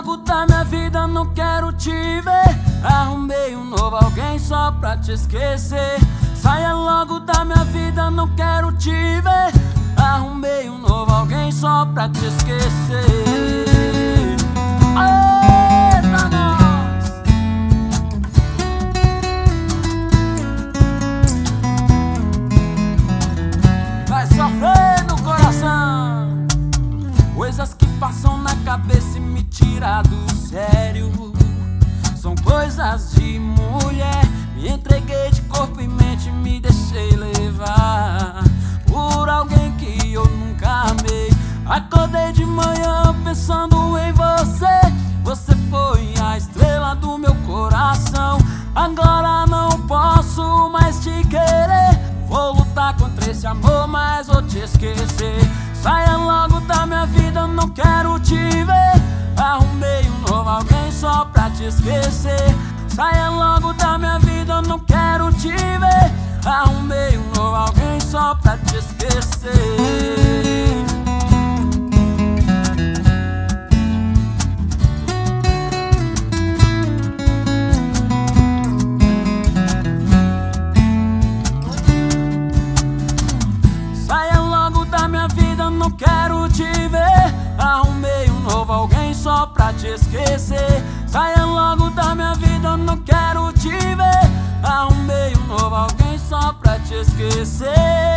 logo da minha vida, não quero te ver. Arrumei um novo alguém só pra te esquecer. Saia logo da minha vida, não quero te ver. Arrumei um novo alguém só pra te esquecer. Eita, nós! Vai sofrer no coração. Coisas que passam na cabeça e me tiram do sério. São coisas de mulher. Me entreguei de corpo e mente, me deixei levar por alguém que eu nunca amei. Acordei de manhã pensando em você. Você foi a estrela do meu coração. Agora não posso mais te querer. Vou lutar contra esse amor, mas vou te esquecer. Saia logo da minha vida, não quero te ver. Arrumei um novo alguém só pra te esquecer. Saia logo da minha vida, não quero te ver. Arrumei um novo alguém só pra te esquecer. Saia logo da minha vida, não quero te ver. Arrumei um novo alguém só pra te esquecer. Saia logo da minha vida, não quero te ver. Arrumei um novo alguém só pra te esquecer.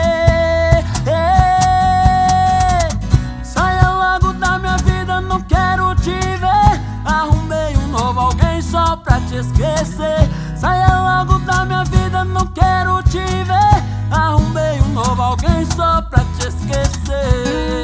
Saia logo da minha vida, não quero te ver. Arrumei um novo alguém só pra te esquecer. Saia logo da minha vida, não quero te ver. Arrumei um novo alguém só pra te esquecer.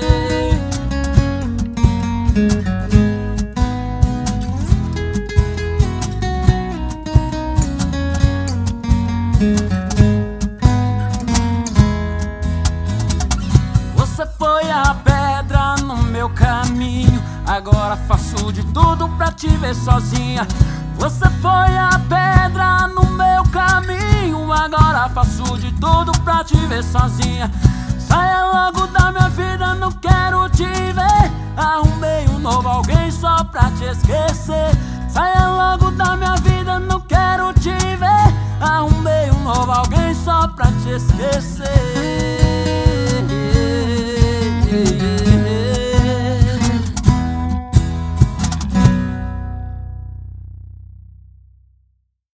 Você foi a pedra no meu caminho. Agora faço de tudo pra te ver sozinha. Você foi a pedra no meu caminho. Agora faço de tudo pra te ver sozinha. Saia logo da minha vida, não quero te ver. Arrumei um novo alguém só pra te esquecer. Saia logo da minha vida, não quero te ver. Arrumei um novo alguém só pra te esquecer.